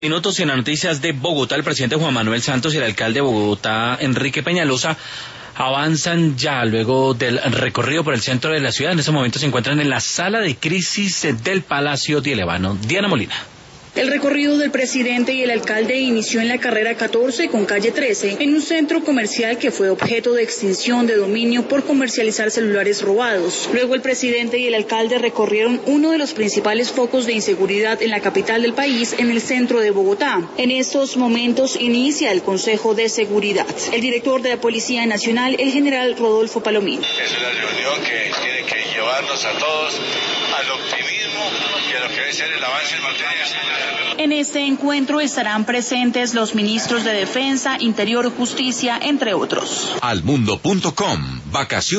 Minutos en las noticias de Bogotá, el presidente Juan Manuel Santos y el alcalde de Bogotá, Enrique Peñalosa, avanzan ya luego del recorrido por el centro de la ciudad. En este momento se encuentran en la sala de crisis del Palacio de Elevano. Diana Molina. El recorrido del presidente y el alcalde inició en la carrera 14 con calle 13, en un centro comercial que fue objeto de extinción de dominio por comercializar celulares robados. Luego el presidente y el alcalde recorrieron uno de los principales focos de inseguridad en la capital del país, en el centro de Bogotá. En estos momentos inicia el Consejo de Seguridad. El director de la Policía Nacional, el general Rodolfo Palomino. Es una reunión que tiene que llevarnos a todos al optimismo y a lo que debe ser el avance en materia de seguridad. En este encuentro estarán presentes los ministros de Defensa, Interior, Justicia, entre otros. Almundo.com, vacaciones.